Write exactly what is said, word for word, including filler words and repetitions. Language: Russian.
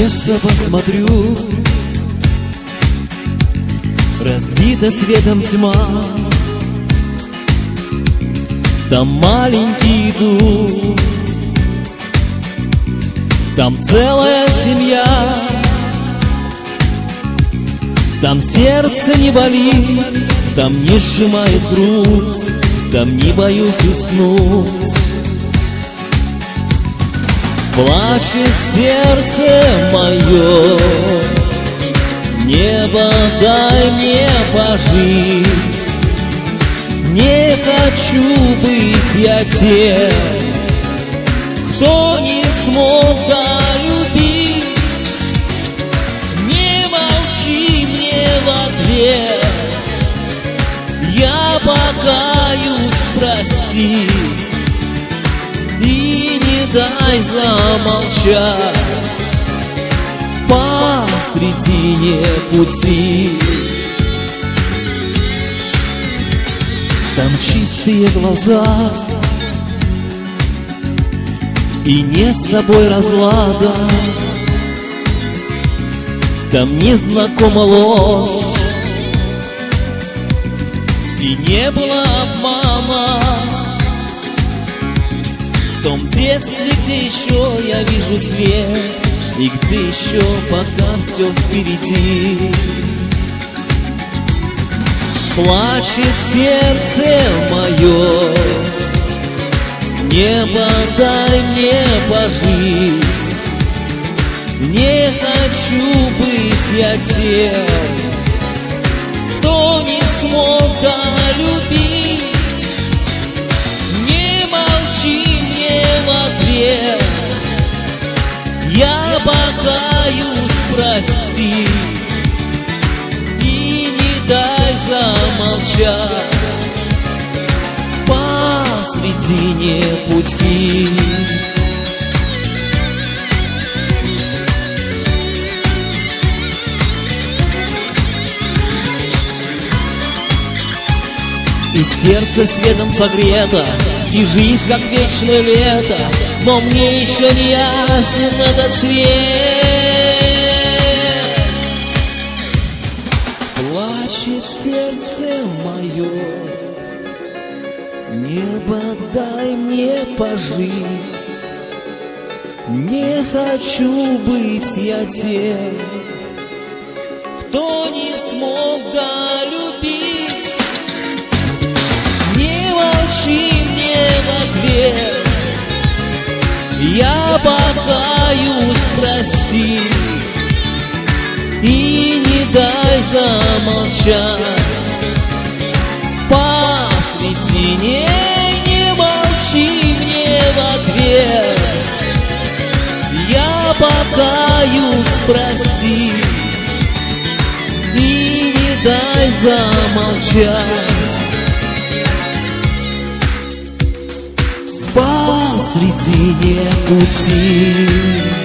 место посмотрю, разбита светом тьма. Там маленький идут, там целая семья. Там сердце не болит, там не сжимает грудь, там не боюсь уснуть. Плачет сердце мое, небо дай мне пожить. Не хочу быть я тем, кто не смог долюбить. Не молчи мне в ответ, я покаюсь, прости. И не дай замолчать посредине пути. Там чистые глаза, и нет с собой разлада. Там незнакома ложь, и не было обмана. В том детстве, где еще я вижу свет, и где еще пока все впереди. Плачет сердце мое, небо дай мне пожить. Не хочу быть я тем, кто не смог долюбить. Не молчи мне в ответ, я покаюсь, прости. И не дай замолчать посредине пути. И сердце светом согрето, и жизнь как вечное лето, но мне еще не ясен этот цвет. Плачет сердце мое, небо дай мне пожить. Не хочу быть я тем, кто не смог долюбить. Не молчи мне в ответ, я покаюсь, прости. И не дай замолчать посредине. Не молчи мне в ответ, я покаюсь, прости. И не дай замолчать посредине пути.